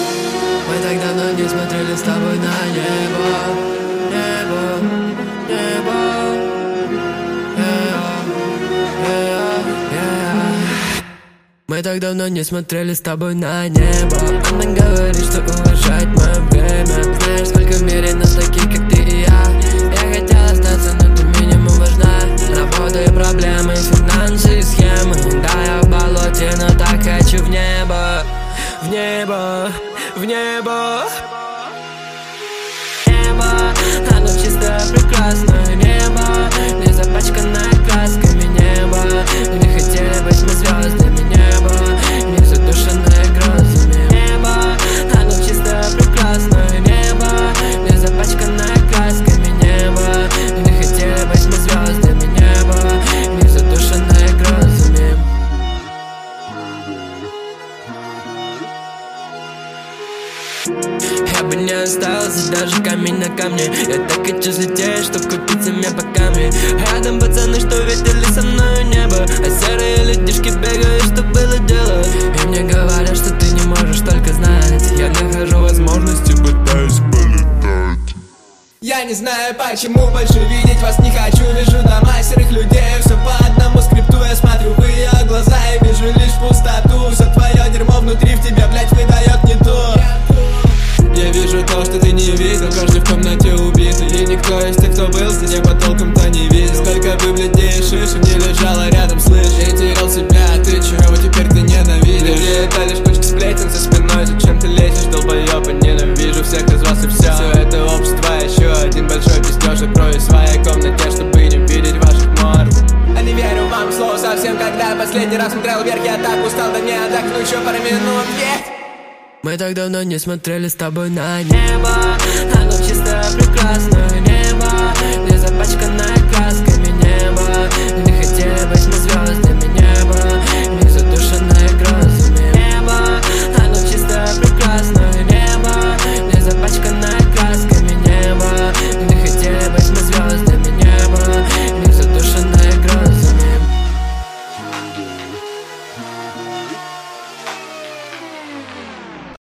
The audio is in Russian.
Мы так давно не смотрели с тобой на небо. Небо, небо. Мы так давно не смотрели с тобой на небо. Она говорит, что уважает мое время. Знаешь, сколько в мире нас таких, как ты и я. Я хотел остаться, но ты минимум важна. Работа и проблемы, финансы и схемы. Да, я в болоте, но так хочу в небо. В небо, в небо. Небо, оно чистое, прекрасное небо. Не запачканное красками небо. Не хотели быть мы звездами небо. Не задушенное грозами небо. Оно чистое, прекрасное небо. Не запачканное красками небо. Не хотели быть мы звездами небо. Не задушенное грозами. Я бы не остался даже камень на камне. Я так хочу взлететь, чтоб купить себе по камне. Рядом пацаны, что видели со мною небо. А серые людишки бегают, что было дело. И мне говорят, что ты не можешь только знать. Я нахожу возможности, пытаюсь полетать. Я не знаю, почему больше видеть вас не хочу. Вижу дома серых людей, все по одному скрипту. Я смотрю в ее глаза и вижу лишь пустоту. Все твое дерьмо внутри в тебя, блять, выдает не то. Я вижу то, что ты не видел. Каждый в комнате убитый. И никто из тех, кто был за небо толком-то не видел. Сколько бы бледнее шишек не лежало рядом, слышь. Я терял себя, ты чего теперь ты ненавидишь? Или это лишь кучка сплетен за спиной? Зачем ты лезешь, долбоёб, и ненавижу всех из вас и все. Все это общество, еще один большой пиздеж. Открою в своей комнате, чтобы не видеть ваших морд. А не верю вам слово совсем, когда последний раз смотрел вверх. Я так устал, да не отдохну еще пару минут, нет. Мы так давно не смотрели с тобой на небо.